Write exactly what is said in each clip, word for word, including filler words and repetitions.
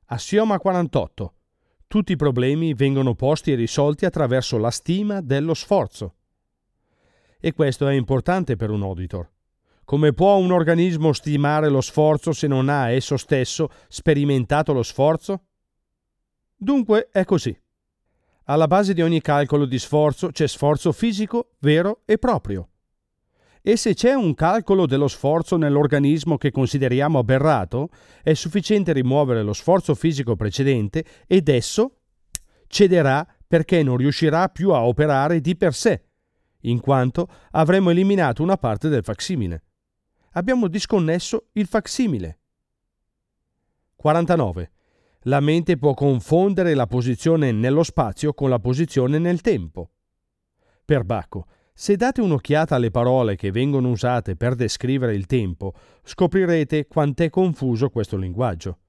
Assioma quarantotto. Tutti i problemi vengono posti e risolti attraverso la stima dello sforzo. E questo è importante per un auditor. Come può un organismo stimare lo sforzo se non ha esso stesso sperimentato lo sforzo? Dunque è così. Alla base di ogni calcolo di sforzo c'è sforzo fisico, vero e proprio. E se c'è un calcolo dello sforzo nell'organismo che consideriamo aberrato, è sufficiente rimuovere lo sforzo fisico precedente ed esso cederà perché non riuscirà più a operare di per sé, in quanto avremo eliminato una parte del facsimile. Abbiamo disconnesso il facsimile. quarantanove. La mente può confondere la posizione nello spazio con la posizione nel tempo. Per Bacco, se date un'occhiata alle parole che vengono usate per descrivere il tempo, scoprirete quant'è confuso questo linguaggio.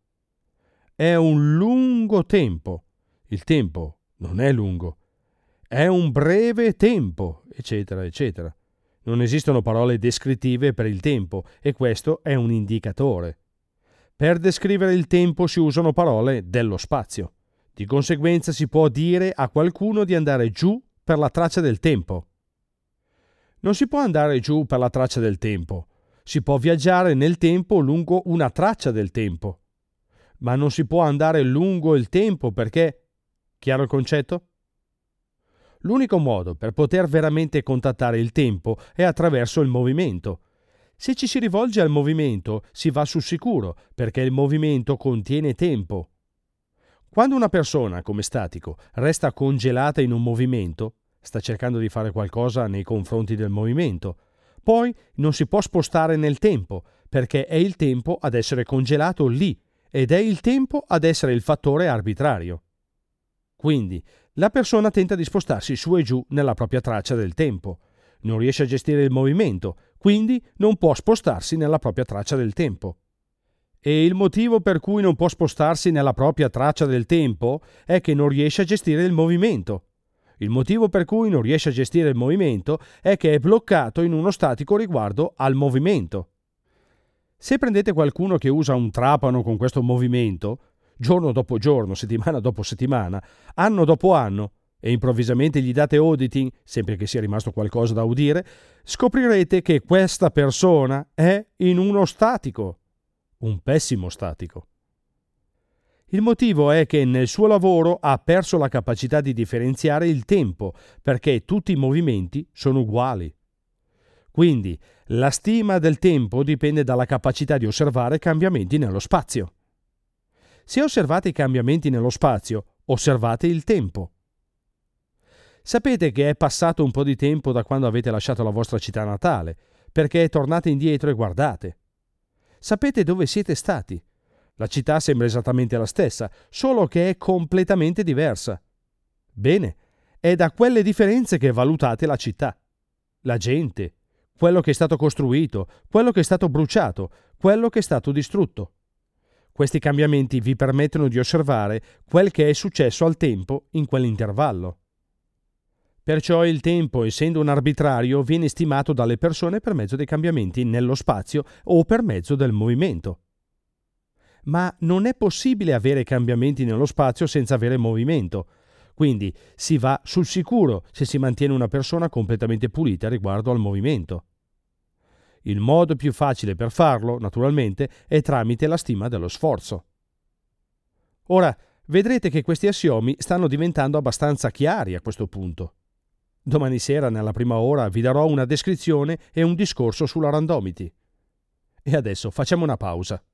È un lungo tempo. Il tempo non è lungo. È un breve tempo, eccetera, eccetera. Non esistono parole descrittive per il tempo e questo è un indicatore. Per descrivere il tempo si usano parole dello spazio. Di conseguenza si può dire a qualcuno di andare giù per la traccia del tempo. Non si può andare giù per la traccia del tempo. Si può viaggiare nel tempo lungo una traccia del tempo. Ma non si può andare lungo il tempo perché... Chiaro il concetto? L'unico modo per poter veramente contattare il tempo è attraverso il movimento. Se ci si rivolge al movimento, si va sul sicuro, perché il movimento contiene tempo. Quando una persona, come statico, resta congelata in un movimento, sta cercando di fare qualcosa nei confronti del movimento. Poi non si può spostare nel tempo, perché è il tempo ad essere congelato lì, ed è il tempo ad essere il fattore arbitrario. Quindi, la persona tenta di spostarsi su e giù nella propria traccia del tempo. Non riesce a gestire il movimento, quindi non può spostarsi nella propria traccia del tempo. E il motivo per cui non può spostarsi nella propria traccia del tempo è che non riesce a gestire il movimento. Il motivo per cui non riesce a gestire il movimento è che è bloccato in uno statico riguardo al movimento. Se prendete qualcuno che usa un trapano con questo movimento, giorno dopo giorno, settimana dopo settimana, anno dopo anno, e improvvisamente gli date auditing, sempre che sia rimasto qualcosa da udire, scoprirete che questa persona è in uno statico, un pessimo statico. Il motivo è che nel suo lavoro ha perso la capacità di differenziare il tempo, perché tutti i movimenti sono uguali. Quindi la stima del tempo dipende dalla capacità di osservare cambiamenti nello spazio. Se osservate i cambiamenti nello spazio, osservate il tempo. Sapete che è passato un po' di tempo da quando avete lasciato la vostra città natale, perché tornate indietro e guardate. Sapete dove siete stati. La città sembra esattamente la stessa, solo che è completamente diversa. Bene, è da quelle differenze che valutate la città, la gente, quello che è stato costruito, quello che è stato bruciato, quello che è stato distrutto. Questi cambiamenti vi permettono di osservare quel che è successo al tempo in quell'intervallo. Perciò il tempo, essendo un arbitrario, viene stimato dalle persone per mezzo dei cambiamenti nello spazio o per mezzo del movimento. Ma non è possibile avere cambiamenti nello spazio senza avere movimento. Quindi si va sul sicuro se si mantiene una persona completamente pulita riguardo al movimento. Il modo più facile per farlo, naturalmente, è tramite la stima dello sforzo. Ora, vedrete che questi assiomi stanno diventando abbastanza chiari a questo punto. Domani sera, nella prima ora, vi darò una descrizione e un discorso sulla randomity. E adesso facciamo una pausa.